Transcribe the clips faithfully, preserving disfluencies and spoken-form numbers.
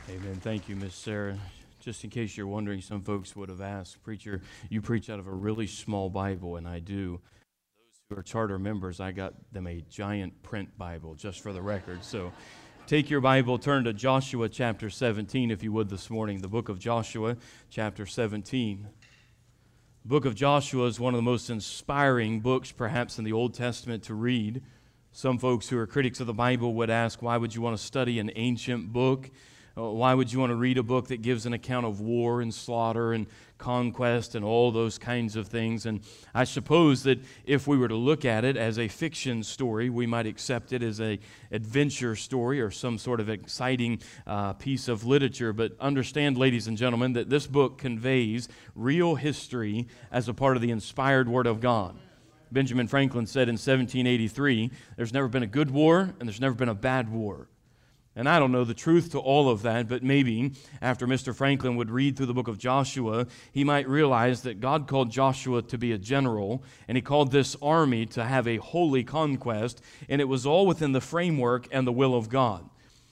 Amen. Thank you, Miss Sarah. Just in case you're wondering, some folks would have asked, Preacher, you preach out of a really small Bible, and I do. Those who are charter members, I got them a giant print Bible, just for the record. So take your Bible, turn to Joshua chapter seventeen, if you would, this morning. The book of Joshua, chapter seventeen. The book of Joshua is one of the most inspiring books, perhaps, in the Old Testament to read. Some folks who are critics of the Bible would ask, why would you want to study an ancient book? Why would you want to read a book that gives an account of war and slaughter and conquest and all those kinds of things? And I suppose that if we were to look at it as a fiction story, we might accept it as an adventure story or some sort of exciting uh, piece of literature. But understand, ladies and gentlemen, that this book conveys real history as a part of the inspired Word of God. Benjamin Franklin said in seventeen eighty-three, there's never been a good war and there's never been a bad war. And I don't know the truth to all of that, but maybe after Mister Franklin would read through the book of Joshua, he might realize that God called Joshua to be a general, and he called this army to have a holy conquest, and it was all within the framework and the will of God.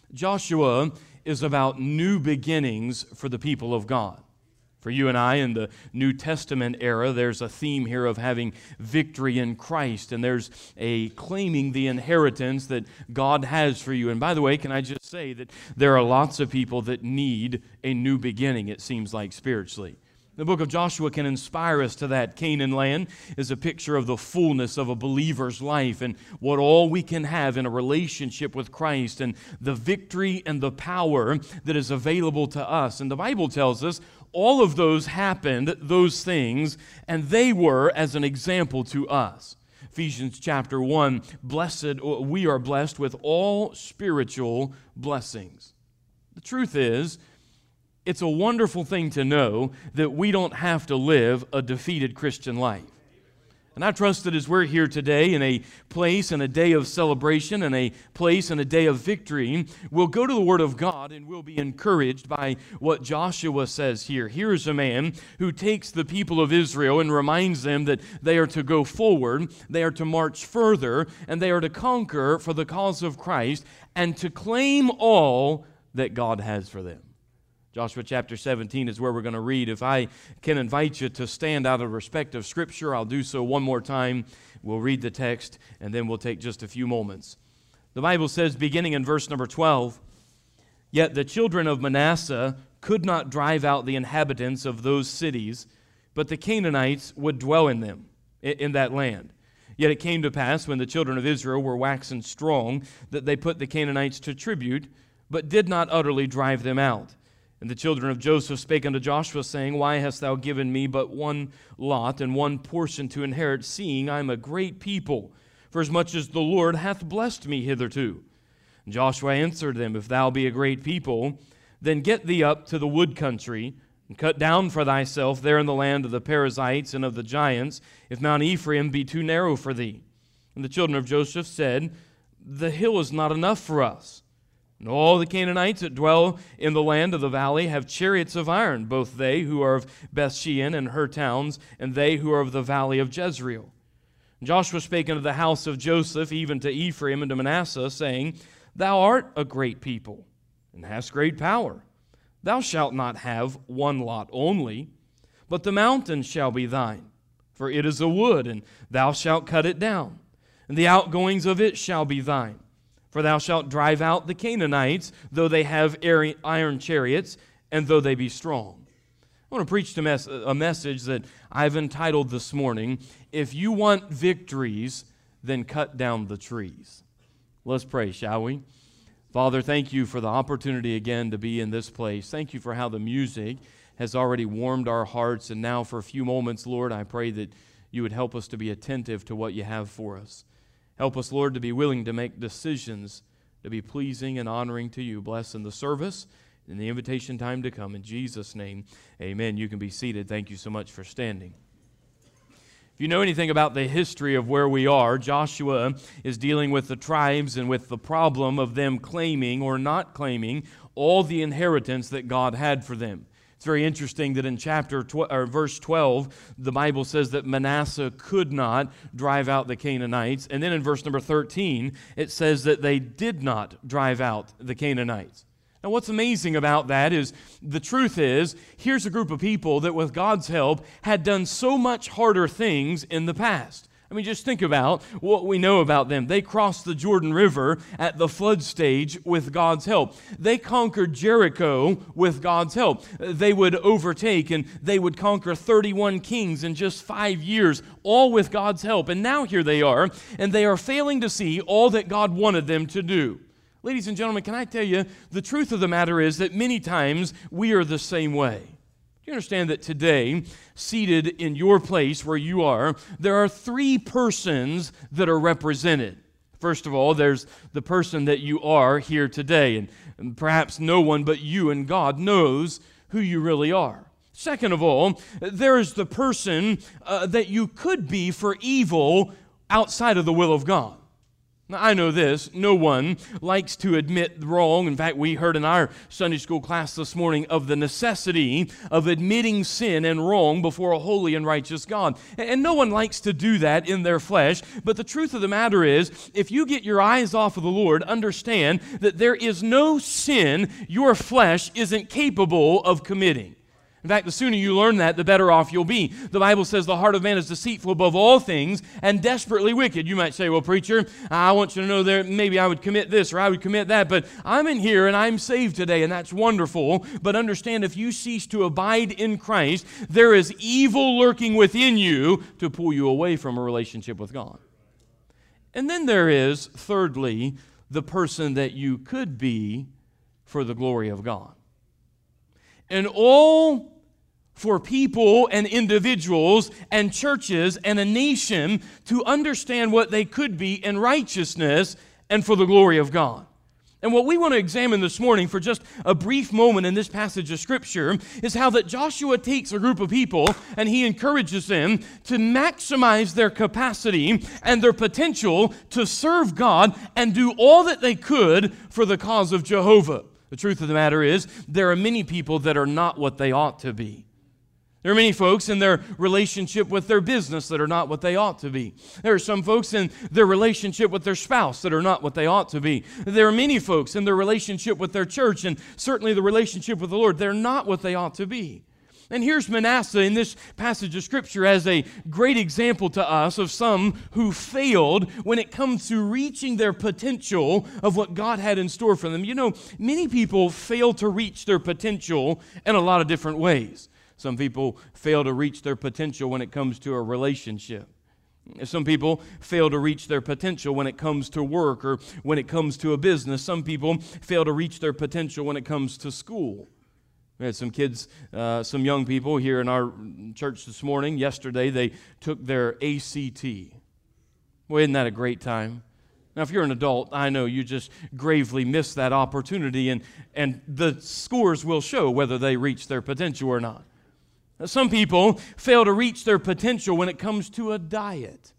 Joshua is about new beginnings for the people of God. For you and I in the New Testament era, there's a theme here of having victory in Christ, and there's a claiming the inheritance that God has for you. And by the way, can I just say that there are lots of people that need a new beginning, it seems like, spiritually. The book of Joshua can inspire us to that. Canaan land is a picture of the fullness of a believer's life and what all we can have in a relationship with Christ and the victory and the power that is available to us. And the Bible tells us all of those happened, those things, and they were as an example to us. Ephesians chapter one, blessed, we are blessed with all spiritual blessings. The truth is, it's a wonderful thing to know that we don't have to live a defeated Christian life. And I trust that as we're here today in a place and a day of celebration and a place and a day of victory, we'll go to the Word of God and we'll be encouraged by what Joshua says here. Here is a man who takes the people of Israel and reminds them that they are to go forward, they are to march further, and they are to conquer for the cause of Christ and to claim all that God has for them. Joshua chapter seventeen is where we're going to read. If I can invite you to stand out of respect of Scripture, I'll do so one more time. We'll read the text, and then we'll take just a few moments. The Bible says, beginning in verse number twelve, "Yet the children of Manasseh could not drive out the inhabitants of those cities, but the Canaanites would dwell in them, in that land. Yet it came to pass, when the children of Israel were waxen strong, that they put the Canaanites to tribute, but did not utterly drive them out. And the children of Joseph spake unto Joshua, saying, Why hast thou given me but one lot and one portion to inherit, seeing I am a great people, for as much as the Lord hath blessed me hitherto? And Joshua answered them, If thou be a great people, then get thee up to the wood country, and cut down for thyself there in the land of the Perizzites and of the giants, if Mount Ephraim be too narrow for thee. And the children of Joseph said, The hill is not enough for us. And all the Canaanites that dwell in the land of the valley have chariots of iron, both they who are of Bethshean and her towns, and they who are of the valley of Jezreel. And Joshua spake unto the house of Joseph, even to Ephraim and to Manasseh, saying, Thou art a great people, and hast great power. Thou shalt not have one lot only, but the mountain shall be thine. For it is a wood, and thou shalt cut it down, and the outgoings of it shall be thine. For thou shalt drive out the Canaanites, though they have iron chariots, and though they be strong." I want to preach a message that I've entitled this morning, If You Want Victories, Then Cut Down the Trees. Let's pray, shall we? Father, thank you for the opportunity again to be in this place. Thank you for how the music has already warmed our hearts. And now for a few moments, Lord, I pray that you would help us to be attentive to what you have for us. Help us, Lord, to be willing to make decisions to be pleasing and honoring to you. Bless in the service and the invitation time to come. In Jesus' name, amen. You can be seated. Thank you so much for standing. If you know anything about the history of where we are, Joshua is dealing with the tribes and with the problem of them claiming or not claiming all the inheritance that God had for them. It's very interesting that in chapter tw- or verse twelve, the Bible says that Manasseh could not drive out the Canaanites. And then in verse number thirteen, it says that they did not drive out the Canaanites. Now, what's amazing about that is the truth is, here's a group of people that with God's help had done so much harder things in the past. I mean, just think about what we know about them. They crossed the Jordan River at the flood stage with God's help. They conquered Jericho with God's help. They would overtake and they would conquer thirty-one kings in just five years, all with God's help. And now here they are, and they are failing to see all that God wanted them to do. Ladies and gentlemen, can I tell you, the truth of the matter is that many times we are the same way. You understand that today, seated in your place where you are, there are three persons that are represented. First of all, there's the person that you are here today, and, and perhaps no one but you and God knows who you really are. Second of all, there is the person uh, that you could be for evil outside of the will of God. Now, I know this, no one likes to admit wrong. In fact, we heard in our Sunday school class this morning of the necessity of admitting sin and wrong before a holy and righteous God. And no one likes to do that in their flesh. But the truth of the matter is, if you get your eyes off of the Lord, understand that there is no sin your flesh isn't capable of committing. In fact, the sooner you learn that, the better off you'll be. The Bible says the heart of man is deceitful above all things and desperately wicked. You might say, well, preacher, I want you to know that maybe I would commit this or I would commit that, but I'm in here and I'm saved today, and that's wonderful. But understand, if you cease to abide in Christ, there is evil lurking within you to pull you away from a relationship with God. And then there is, thirdly, the person that you could be for the glory of God. And all for people and individuals and churches and a nation to understand what they could be in righteousness and for the glory of God. And what we want to examine this morning for just a brief moment in this passage of Scripture is how that Joshua takes a group of people and he encourages them to maximize their capacity and their potential to serve God and do all that they could for the cause of Jehovah. The truth of the matter is, there are many people that are not what they ought to be. There are many folks in their relationship with their business that are not what they ought to be. There are some folks in their relationship with their spouse that are not what they ought to be. There are many folks in their relationship with their church and certainly the relationship with the Lord. They're not what they ought to be. And here's Manasseh in this passage of Scripture as a great example to us of some who failed when it comes to reaching their potential of what God had in store for them. You know, many people fail to reach their potential in a lot of different ways. Some people fail to reach their potential when it comes to a relationship. Some people fail to reach their potential when it comes to work or when it comes to a business. Some people fail to reach their potential when it comes to school. We had some kids, uh, some young people here in our church this morning. Yesterday, they took their A C T. Well, isn't that a great time? Now, if you're an adult, I know you just gravely missed that opportunity, and, and the scores will show whether they reach their potential or not. Now, some people fail to reach their potential when it comes to a diet.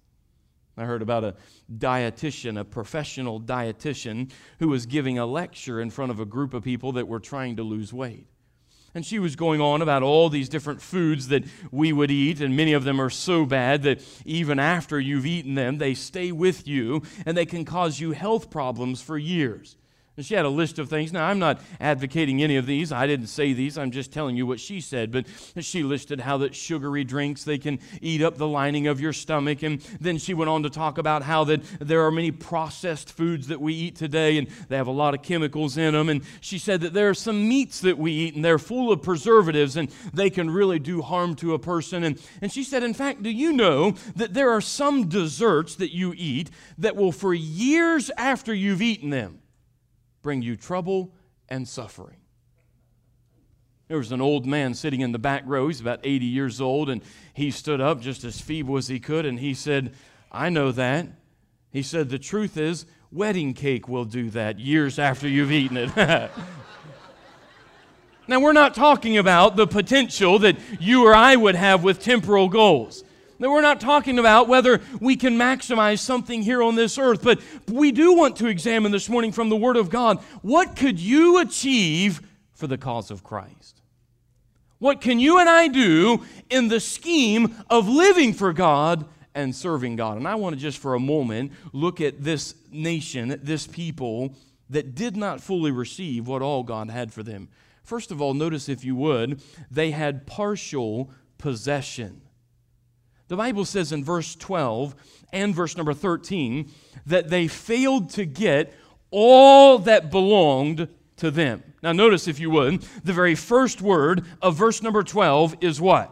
I heard about a dietitian, a professional dietitian, who was giving a lecture in front of a group of people that were trying to lose weight. And she was going on about all these different foods that we would eat, and many of them are so bad that even after you've eaten them, they stay with you, and they can cause you health problems for years. And she had a list of things. Now, I'm not advocating any of these. I didn't say these. I'm just telling you what she said. But she listed how that sugary drinks, they can eat up the lining of your stomach. And then she went on to talk about how that there are many processed foods that we eat today, and they have a lot of chemicals in them. And she said that there are some meats that we eat, and they're full of preservatives, and they can really do harm to a person. And, and she said, in fact, do you know that there are some desserts that you eat that will, for years after you've eaten them, bring you trouble and suffering? There was an old man sitting in the back row. He's about eighty years old, and he stood up just as feeble as he could, and he said, I know that. He said, the truth is, wedding cake will do that years after you've eaten it. Now, we're not talking about the potential that you or I would have with temporal goals. Now, we're not talking about whether we can maximize something here on this earth, but we do want to examine this morning from the Word of God, what could you achieve for the cause of Christ? What can you and I do in the scheme of living for God and serving God? And I want to just for a moment look at this nation, this people that did not fully receive what all God had for them. First of all, notice, if you would, they had partial possession. The Bible says in verse twelve and verse number thirteen that they failed to get all that belonged to them. Now notice, if you would, the very first word of verse number twelve is what?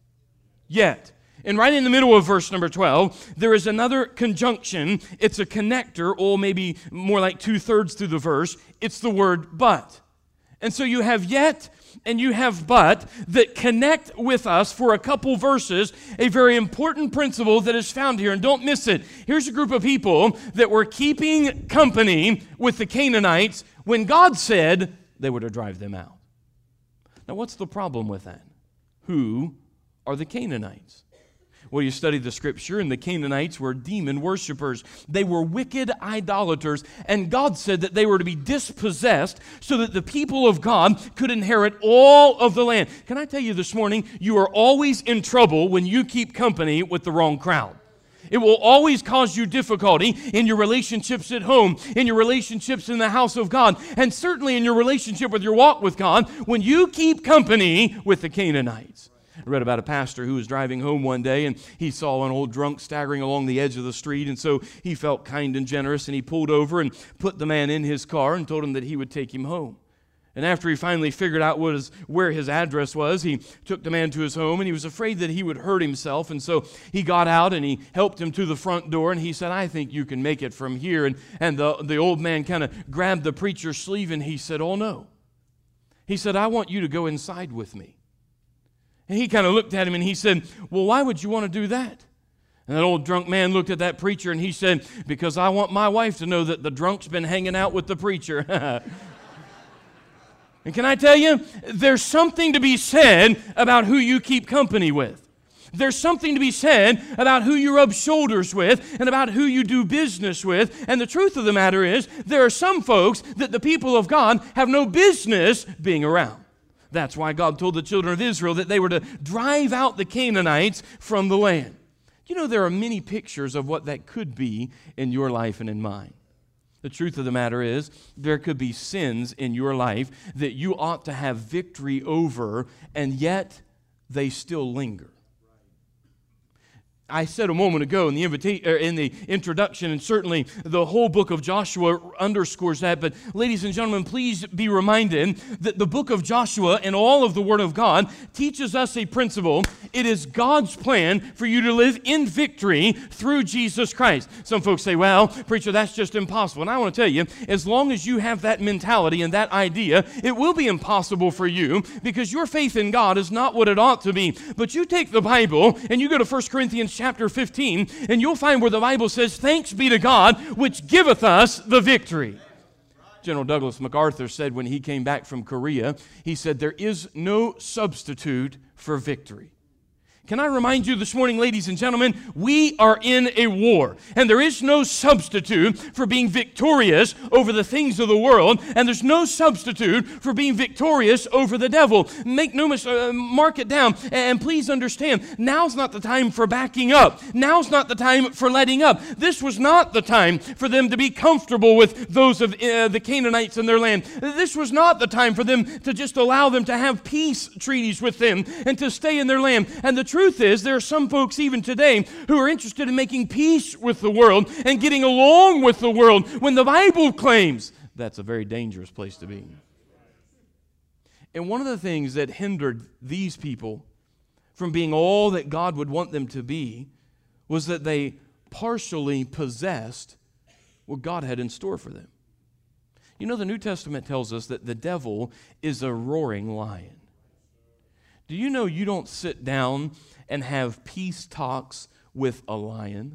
Yet. And right in the middle of verse number twelve, there is another conjunction. It's a connector, or maybe more like two-thirds through the verse. It's the word but. And so you have yet and you have but that connect with us for a couple verses, a very important principle that is found here, and don't miss it. Here's a group of people that were keeping company with the Canaanites when God said they were to drive them out. Now, what's the problem with that? Who are the Canaanites? Well, you study the Scripture, and the Canaanites were demon worshipers. They were wicked idolaters, and God said that they were to be dispossessed so that the people of God could inherit all of the land. Can I tell you this morning, you are always in trouble when you keep company with the wrong crowd. It will always cause you difficulty in your relationships at home, in your relationships in the house of God, and certainly in your relationship with your walk with God when you keep company with the Canaanites. I read about a pastor who was driving home one day, and he saw an old drunk staggering along the edge of the street, and so he felt kind and generous, and he pulled over and put the man in his car and told him that he would take him home. And after he finally figured out what his, where his address was, he took the man to his home, and he was afraid that he would hurt himself, and so he got out and he helped him to the front door, and he said, "I think you can make it from here." And, and the, the old man kind of grabbed the preacher's sleeve, and he said, "Oh no." He said, "I want you to go inside with me." And he kind of looked at him and he said, "Well, why would you want to do that?" And that old drunk man looked at that preacher and he said, "Because I want my wife to know that the drunk's been hanging out with the preacher." And can I tell you, there's something to be said about who you keep company with. There's something to be said about who you rub shoulders with and about who you do business with. And the truth of the matter is, there are some folks that the people of God have no business being around. That's why God told the children of Israel that they were to drive out the Canaanites from the land. You know, there are many pictures of what that could be in your life and in mine. The truth of the matter is, there could be sins in your life that you ought to have victory over, and yet they still linger. I said a moment ago in the invita- er, in the introduction, and certainly the whole book of Joshua underscores that, but ladies and gentlemen, please be reminded that the book of Joshua and all of the Word of God teaches us a principle. It is God's plan for you to live in victory through Jesus Christ. Some folks say, "Well, preacher, that's just impossible." And I want to tell you, as long as you have that mentality and that idea, it will be impossible for you, because your faith in God is not what it ought to be. But you take the Bible and you go to First Corinthians chapter fifteen, and you'll find where the Bible says, "Thanks be to God, which giveth us the victory." General Douglas MacArthur said when he came back from Korea, he said, "There is no substitute for victory." Can I remind you this morning, ladies and gentlemen, we are in a war, and there is no substitute for being victorious over the things of the world, and there's no substitute for being victorious over the devil. Make no mis- uh, mark it down, and please understand, now's not the time for backing up. Now's not the time for letting up. This was not the time for them to be comfortable with those of uh, the Canaanites in their land. This was not the time for them to just allow them to have peace treaties with them and to stay in their land. And the truth is, there are some folks even today who are interested in making peace with the world and getting along with the world when the Bible claims that's a very dangerous place to be. And one of the things that hindered these people from being all that God would want them to be was that they partially possessed what God had in store for them. You know, the New Testament tells us that the devil is a roaring lion. Do you know you don't sit down and have peace talks with a lion?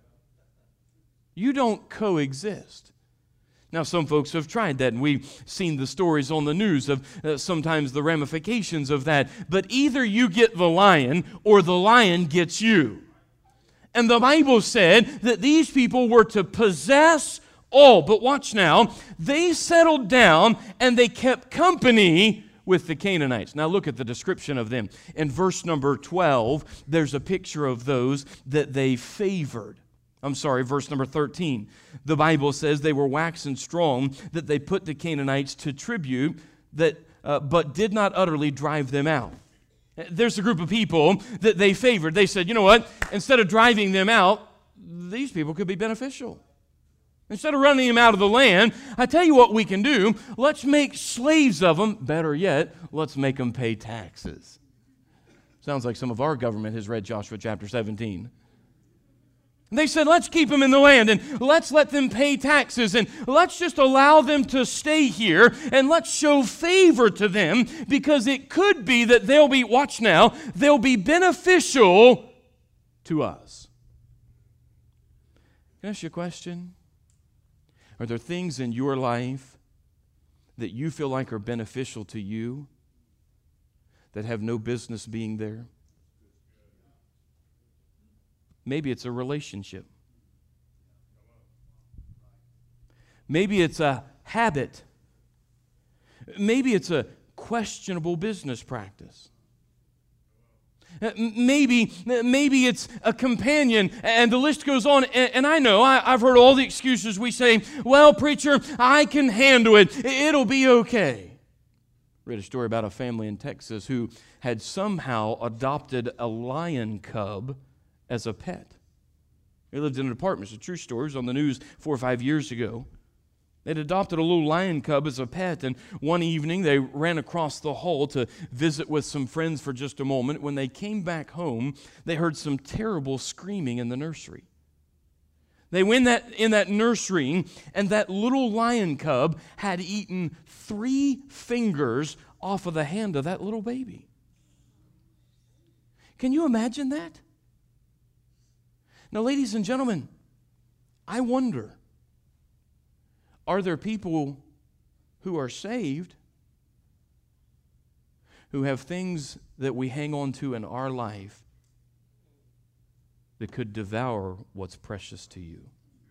You don't coexist. Now, some folks have tried that, and we've seen the stories on the news of uh, sometimes the ramifications of that. But either you get the lion or the lion gets you. And the Bible said that these people were to possess all. But watch now, they settled down and they kept company with the Canaanites. Now look at the description of them. In verse number twelve, there's a picture of those that they favored. I'm sorry, verse number thirteen. The Bible says they were waxen strong, that they put the Canaanites to tribute, that uh, but did not utterly drive them out. There's a group of people that they favored. They said, you know what? Instead of driving them out, these people could be beneficial. Instead of running them out of the land, I tell you what we can do. Let's make slaves of them. Better yet, let's make them pay taxes. Sounds like some of our government has read Joshua chapter seventeen. They said, let's keep them in the land and let's let them pay taxes and let's just allow them to stay here and let's show favor to them because it could be that they'll be, watch now, they'll be beneficial to us. Can I ask you a question? Are there things in your life that you feel like are beneficial to you that have no business being there? Maybe it's a relationship. Maybe it's a habit. Maybe it's a questionable business practice. Maybe, maybe it's a companion, and the list goes on. And I know, I, I've heard all the excuses. We say, well, preacher, I can handle it. It'll be okay. I read a story about a family in Texas who had somehow adopted a lion cub as a pet. They lived in an apartment. It's a true story. It was on the news four or five years ago. They'd adopted a little lion cub as a pet, and one evening they ran across the hall to visit with some friends for just a moment. When they came back home, they heard some terrible screaming in the nursery. They went that, in that nursery, and that little lion cub had eaten three fingers off of the hand of that little baby. Can you imagine that? Now, ladies and gentlemen, I wonder, are there people who are saved who have things that we hang on to in our life that could devour what's precious to you?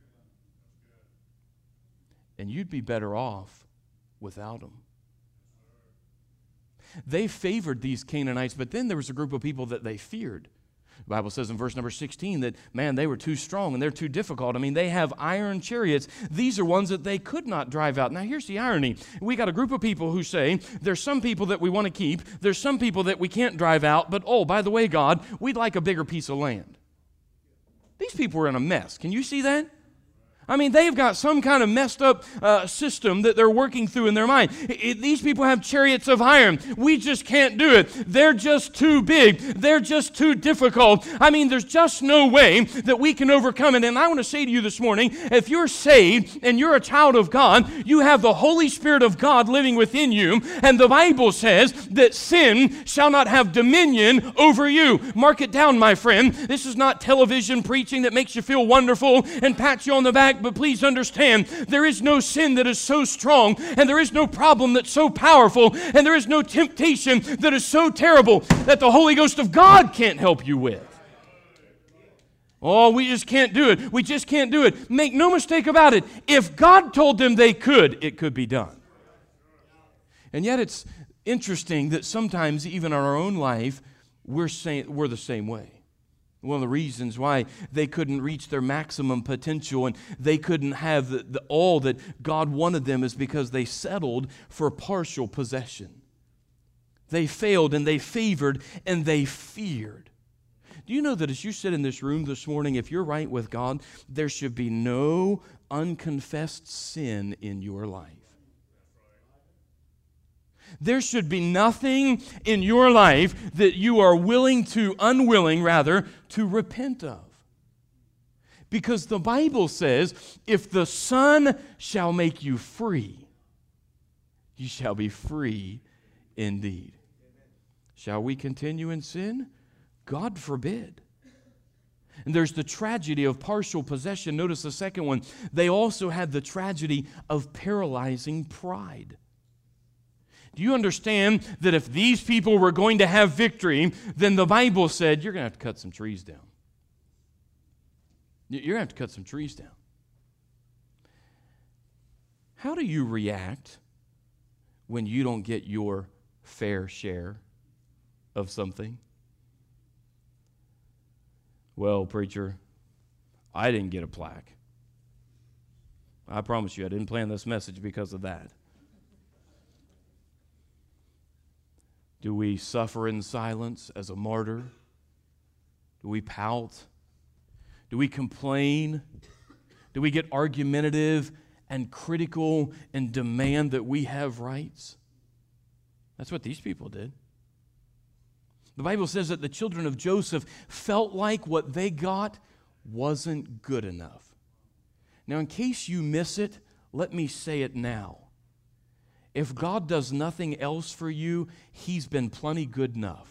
And you'd be better off without them. They favored these Canaanites, but then there was a group of people that they feared. The Bible says in verse number sixteen that, man, they were too strong and they're too difficult. I mean, they have iron chariots. These are ones that they could not drive out. Now, here's the irony. We got a group of people who say, there's some people that we want to keep, there's some people that we can't drive out, but, oh, by the way, God, we'd like a bigger piece of land. These people are in a mess. Can you see that? I mean, they've got some kind of messed up uh, system that they're working through in their mind. It, it, these people have chariots of iron. We just can't do it. They're just too big. They're just too difficult. I mean, there's just no way that we can overcome it. And I want to say to you this morning, if you're saved and you're a child of God, you have the Holy Spirit of God living within you. And the Bible says that sin shall not have dominion over you. Mark it down, my friend. This is not television preaching that makes you feel wonderful and pats you on the back. But please understand, there is no sin that is so strong, and there is no problem that's so powerful, and there is no temptation that is so terrible that the Holy Ghost of God can't help you with. Oh, we just can't do it. We just can't do it. Make no mistake about it. If God told them they could, it could be done. And yet it's interesting that sometimes even in our own life, we're saying we're the same way. One of the reasons why they couldn't reach their maximum potential and they couldn't have the, the, all that God wanted them is because they settled for partial possession. They failed and they favored and they feared. Do you know that as you sit in this room this morning, if you're right with God, there should be no unconfessed sin in your life? There should be nothing in your life that you are willing to, unwilling rather, to repent of. Because the Bible says, if the Son shall make you free, you shall be free indeed. Shall we continue in sin? God forbid. And there's the tragedy of partial possession. Notice the second one. They also had the tragedy of paralyzing pride. Do you understand that if these people were going to have victory, then the Bible said, you're going to have to cut some trees down. You're going to have to cut some trees down. How do you react when you don't get your fair share of something? Well, preacher, I didn't get a plaque. I promise you, I didn't plan this message because of that. Do we suffer in silence as a martyr? Do we pout? Do we complain? Do we get argumentative and critical and demand that we have rights? That's what these people did. The Bible says that the children of Joseph felt like what they got wasn't good enough. Now, in case you miss it, let me say it now. If God does nothing else for you, He's been plenty good enough.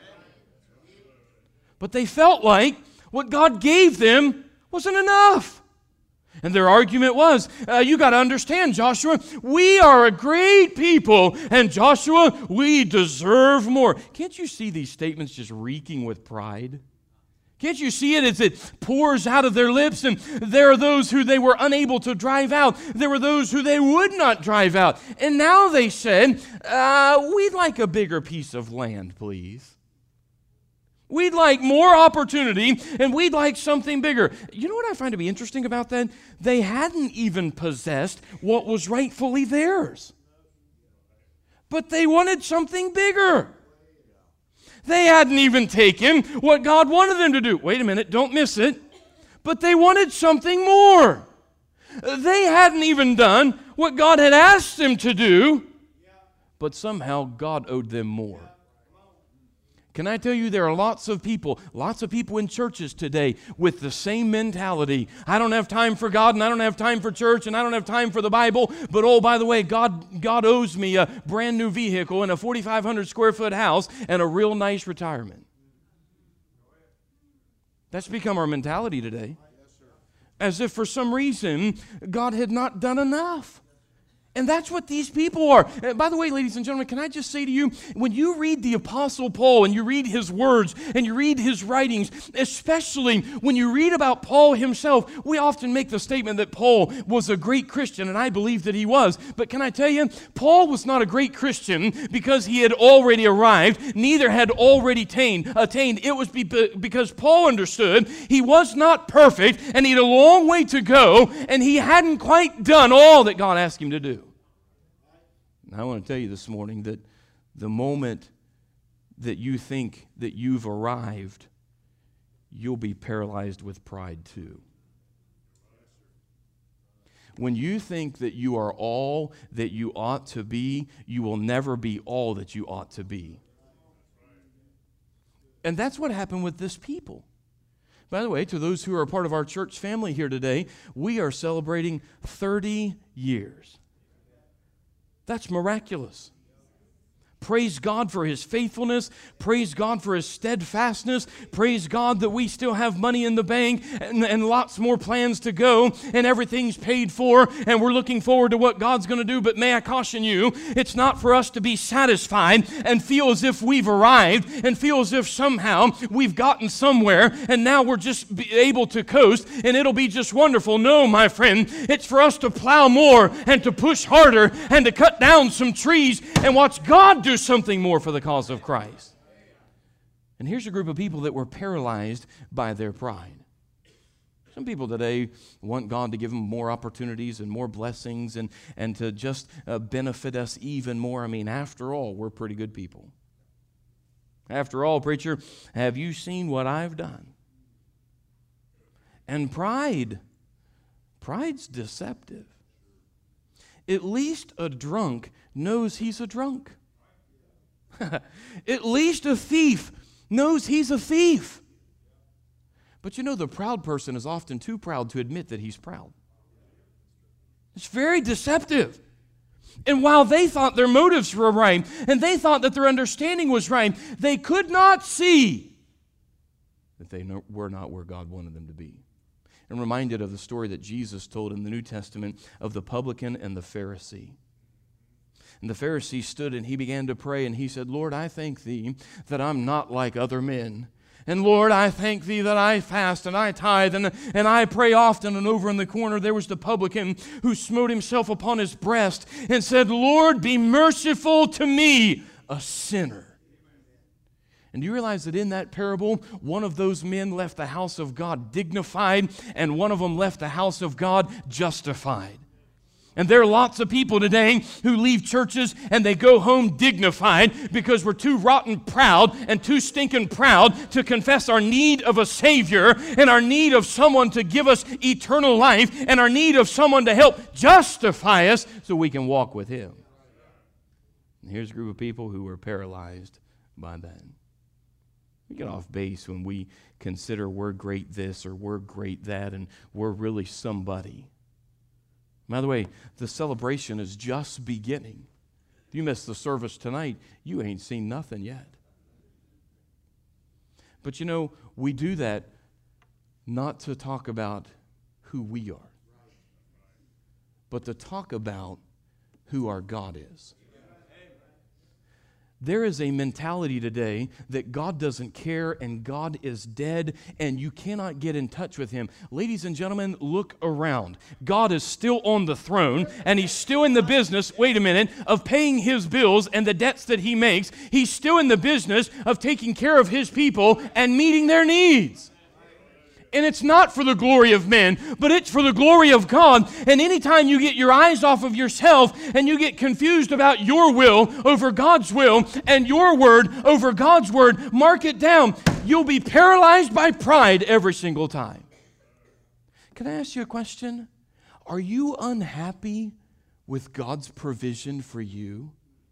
But they felt like what God gave them wasn't enough. And their argument was, uh, you got to understand, Joshua, we are a great people, and Joshua, we deserve more. Can't you see these statements just reeking with pride? Can't you see it as it pours out of their lips? And there are those who they were unable to drive out. There were those who they would not drive out. And now they said, uh, we'd like a bigger piece of land, please. We'd like more opportunity, and we'd like something bigger. You know what I find to be interesting about that? They hadn't even possessed what was rightfully theirs. But they wanted something bigger. They hadn't even taken what God wanted them to do. Wait a minute, don't miss it. But they wanted something more. They hadn't even done what God had asked them to do, but somehow God owed them more. Can I tell you, there are lots of people, lots of people in churches today with the same mentality. I don't have time for God, and I don't have time for church, and I don't have time for the Bible, but oh, by the way, God, God owes me a brand new vehicle and a forty-five hundred square foot house and a real nice retirement. That's become our mentality today. As if for some reason, God had not done enough. And that's what these people are. Uh, by the way, ladies and gentlemen, can I just say to you, when you read the Apostle Paul and you read his words and you read his writings, especially when you read about Paul himself, we often make the statement that Paul was a great Christian, and I believe that he was. But can I tell you, Paul was not a great Christian because he had already arrived, neither had already attained. attained. It was be- because Paul understood he was not perfect, and he had a long way to go, and he hadn't quite done all that God asked him to do. I want to tell you this morning that the moment that you think that you've arrived, you'll be paralyzed with pride too. When you think that you are all that you ought to be, you will never be all that you ought to be. And that's what happened with this people. By the way, to those who are a part of our church family here today, we are celebrating thirty years. That's miraculous. Praise God for His faithfulness. Praise God for His steadfastness. Praise God that we still have money in the bank and, and lots more plans to go and everything's paid for and we're looking forward to what God's going to do. But may I caution you, it's not for us to be satisfied and feel as if we've arrived and feel as if somehow we've gotten somewhere and now we're just be able to coast and it'll be just wonderful. No, my friend, it's for us to plow more and to push harder and to cut down some trees and watch God do something more for the cause of Christ. And here's a group of people that were paralyzed by their pride. Some people today want God to give them more opportunities and more blessings and, and to just uh, benefit us even more. I mean, after all, we're pretty good people. After all, preacher, have you seen what I've done? And pride, pride's deceptive. At least a drunk knows he's a drunk. At least a thief knows he's a thief. But you know, the proud person is often too proud to admit that he's proud. It's very deceptive. And while they thought their motives were right, and they thought that their understanding was right, they could not see that they were not where God wanted them to be. I'm reminded of the story that Jesus told in the New Testament of the publican and the Pharisee. And the Pharisee stood and he began to pray and he said, Lord, I thank Thee that I'm not like other men. And Lord, I thank Thee that I fast and I tithe and, and I pray often. And over in the corner there was the publican who smote himself upon his breast and said, Lord, be merciful to me, a sinner. And do you realize that in that parable, one of those men left the house of God dignified, and one of them left the house of God justified? And there are lots of people today who leave churches and they go home dignified because we're too rotten proud and too stinking proud to confess our need of a Savior and our need of someone to give us eternal life and our need of someone to help justify us so we can walk with Him. And here's a group of people who are paralyzed by that. We get off base when we consider we're great this or we're great that and we're really somebody. By the way, the celebration is just beginning. If you missed the service tonight, you ain't seen nothing yet. But you know, we do that not to talk about who we are, but to talk about who our God is. There is a mentality today that God doesn't care and God is dead and you cannot get in touch with Him. Ladies and gentlemen, look around. God is still on the throne and He's still in the business, wait a minute, of paying His bills and the debts that He makes. He's still in the business of taking care of His people and meeting their needs. And it's not for the glory of men, but it's for the glory of God. And anytime you get your eyes off of yourself and you get confused about your will over God's will and your word over God's word, mark it down. You'll be paralyzed by pride every single time. Can I ask you a question? Are you unhappy with God's provision for you?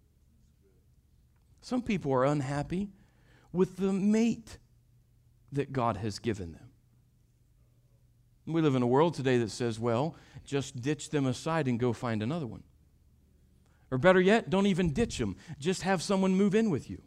Some people are unhappy with the mate that God has given them. We live in a world today that says, well, just ditch them aside and go find another one. Or better yet, don't even ditch them. Just have someone move in with you.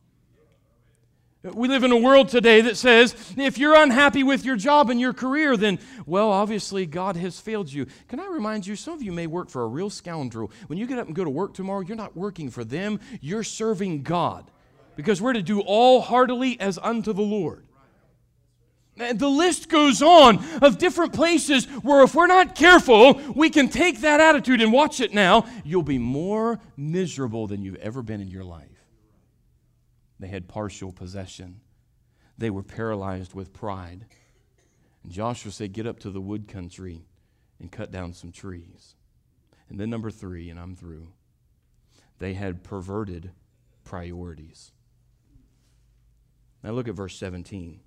We live in a world today that says, if you're unhappy with your job and your career, then, well, obviously God has failed you. Can I remind you, some of you may work for a real scoundrel. When you get up and go to work tomorrow, you're not working for them. You're serving God. Because we're to do all heartily as unto the Lord. And the list goes on of different places where if we're not careful, we can take that attitude and watch it now. You'll be more miserable than you've ever been in your life. They had partial possession. They were paralyzed with pride. And Joshua said, get up to the wood country and cut down some trees. And then number three, and I'm through, they had perverted priorities. Now look at verse seventeen.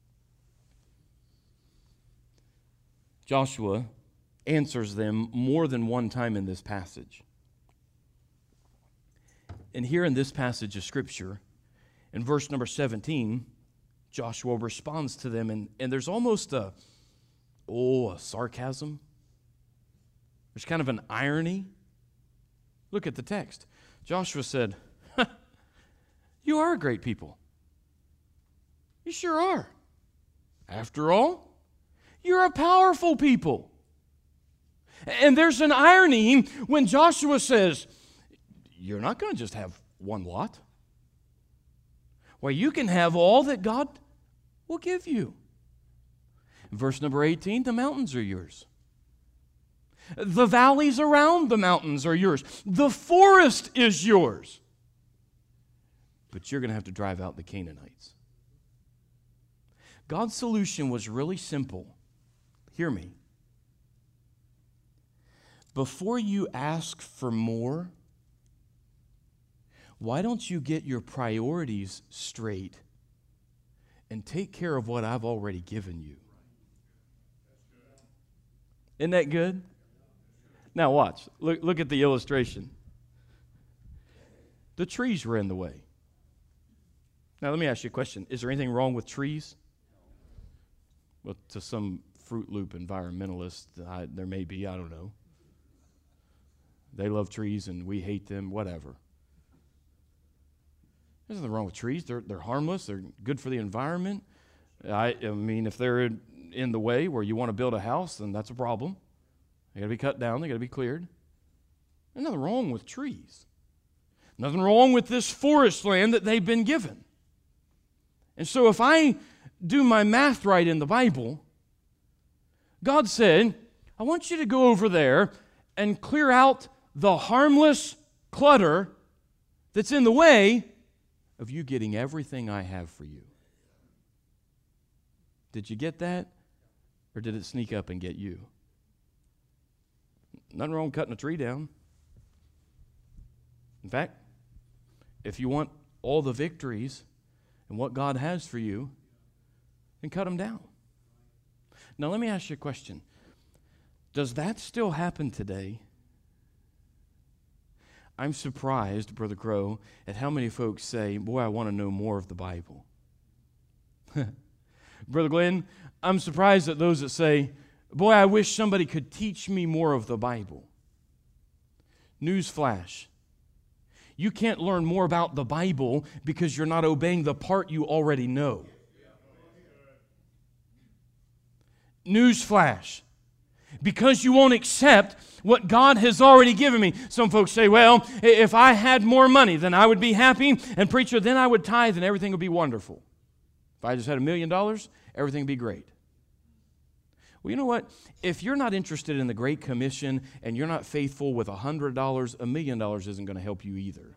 Joshua answers them more than one time in this passage. And here in this passage of Scripture, in verse number seventeen, Joshua responds to them, and, and there's almost a, oh, a sarcasm. There's kind of an irony. Look at the text. Joshua said, you are a great people. You sure are. After all, you're a powerful people. And there's an irony when Joshua says, you're not going to just have one lot. Well, you can have all that God will give you. In verse number eighteen, the mountains are yours. The valleys around the mountains are yours. The forest is yours. But you're going to have to drive out the Canaanites. God's solution was really simple. Hear me. Before you ask for more, why don't you get your priorities straight and take care of what I've already given you? Isn't that good? Now watch. Look, look at the illustration. The trees were in the way. Now let me ask you a question. Is there anything wrong with trees? Well, to some Fruit Loop environmentalist, I, there may be, I don't know. They love trees and we hate them, whatever. There's nothing wrong with trees. They're, they're harmless. They're good for the environment. I, I mean, if they're in, in the way where you want to build a house, then that's a problem. They got to be cut down. They got to be cleared. There's nothing wrong with trees. Nothing wrong with this forest land that they've been given. And so if I do my math right in the Bible, God said, I want you to go over there and clear out the harmless clutter that's in the way, of you getting everything I have for you. Did you get that? Or did it sneak up and get you? Nothing wrong with cutting a tree down. In fact, if you want all the victories and what God has for you, then cut them down. Now let me ask you a question. Does that still happen today? I'm surprised, Brother Crow, at how many folks say, boy, I want to know more of the Bible. Brother Glenn, I'm surprised at those that say, boy, I wish somebody could teach me more of the Bible. Newsflash. You can't learn more about the Bible because you're not obeying the part you already know. Newsflash. Because you won't accept what God has already given me. Some folks say, well, if I had more money, then I would be happy. And preacher, then I would tithe and everything would be wonderful. If I just had a million dollars, everything would be great. Well, you know what? If you're not interested in the Great Commission and you're not faithful with a hundred dollars, a million dollars isn't going to help you either.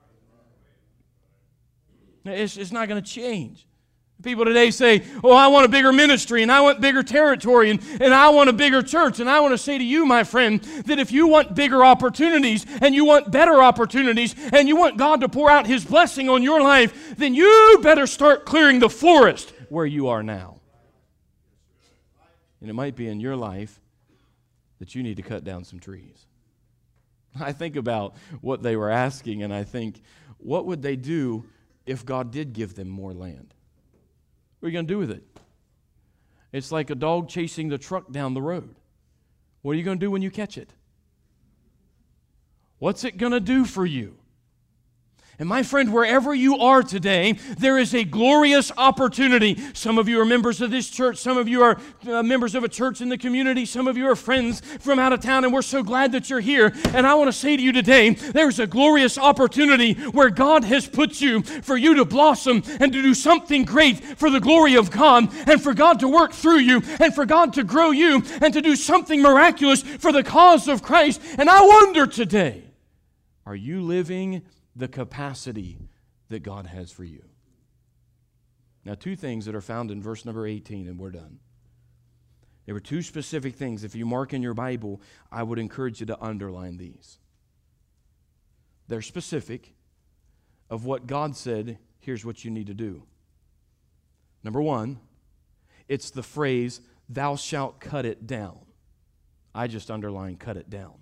It's, it's not going to change. People today say, oh, I want a bigger ministry, and I want bigger territory, and, and I want a bigger church. And I want to say to you, my friend, that if you want bigger opportunities, and you want better opportunities, and you want God to pour out His blessing on your life, then you better start clearing the forest where you are now. And it might be in your life that you need to cut down some trees. I think about what they were asking, and I think, what would they do if God did give them more land? What are you going to do with it? It's like a dog chasing the truck down the road. What are you going to do when you catch it? What's it going to do for you? And my friend, wherever you are today, there is a glorious opportunity. Some of you are members of this church. Some of you are uh, members of a church in the community. Some of you are friends from out of town, and we're so glad that you're here. And I want to say to you today, there's a glorious opportunity where God has put you for you to blossom and to do something great for the glory of God, and for God to work through you, and for God to grow you, and to do something miraculous for the cause of Christ. And I wonder today, are you living the capacity that God has for you? Now, two things that are found in verse number eighteen, and we're done. There were two specific things. If you mark in your Bible, I would encourage you to underline these. They're specific of what God said, here's what you need to do. Number one, it's the phrase, thou shalt cut it down. I just underlined cut it down.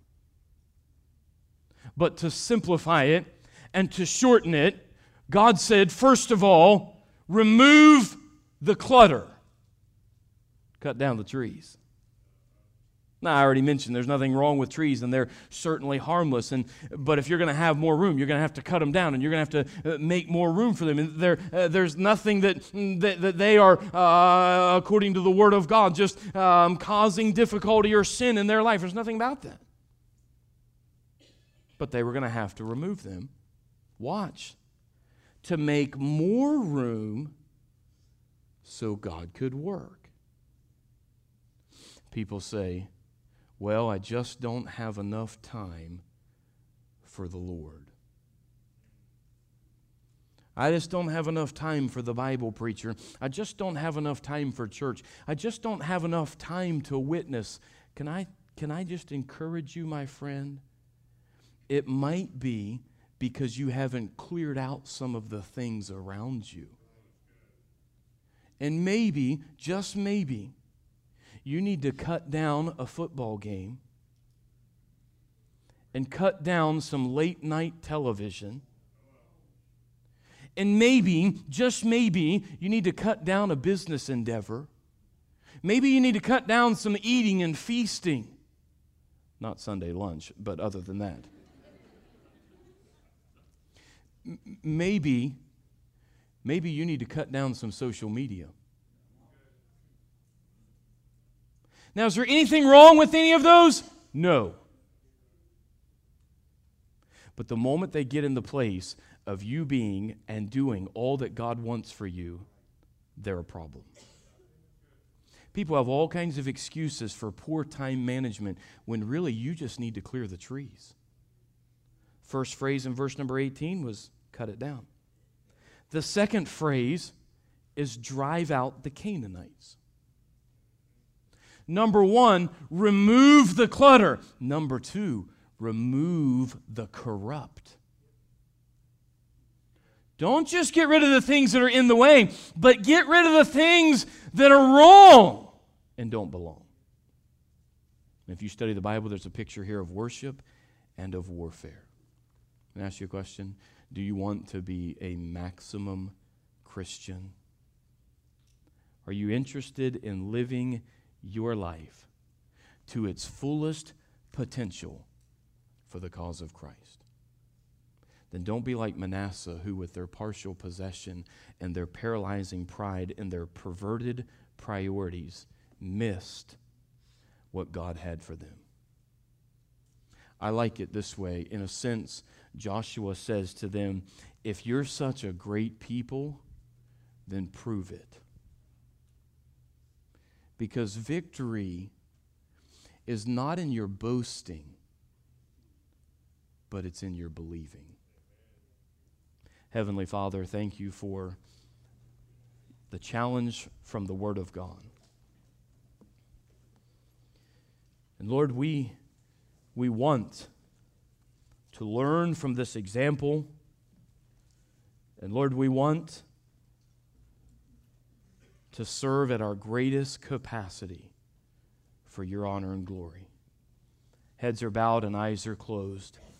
But to simplify it, and to shorten it, God said, first of all, remove the clutter. Cut down the trees. Now, I already mentioned there's nothing wrong with trees, and they're certainly harmless. And but if you're going to have more room, you're going to have to cut them down, and you're going to have to uh, make more room for them. And there, uh, there's nothing that, that, that they are, uh, according to the Word of God, just um, causing difficulty or sin in their life. There's nothing about that. But they were going to have to remove them. Watch. To make more room so God could work. People say, well, I just don't have enough time for the Lord. I just don't have enough time for the Bible, preacher. I just don't have enough time for church. I just don't have enough time to witness. Can I, can I just encourage you, my friend? It might be because you haven't cleared out some of the things around you. And maybe, just maybe, you need to cut down a football game and cut down some late night television. And maybe, just maybe, you need to cut down a business endeavor. Maybe you need to cut down some eating and feasting. Not Sunday lunch, but other than that. Maybe, maybe you need to cut down some social media. Now, is there anything wrong with any of those? No. But the moment they get in the place of you being and doing all that God wants for you, they're a problem. People have all kinds of excuses for poor time management when really you just need to clear the trees. First phrase in verse number eighteen was cut it down. The second phrase is drive out the Canaanites. Number one, remove the clutter. Number two, remove the corrupt. Don't just get rid of the things that are in the way, but get rid of the things that are wrong and don't belong. And if you study the Bible, there's a picture here of worship and of warfare. Let me ask you a question. Do you want to be a maximum Christian? Are you interested in living your life to its fullest potential for the cause of Christ? Then don't be like Manasseh, who with their partial possession and their paralyzing pride and their perverted priorities missed what God had for them. I like it this way. In a sense, Joshua says to them, if you're such a great people, then prove it. Because victory is not in your boasting, but it's in your believing. Heavenly Father, thank you for the challenge from the Word of God. And Lord, we, we want to learn from this example. And Lord, we want to serve at our greatest capacity for your honor and glory. Heads are bowed and eyes are closed.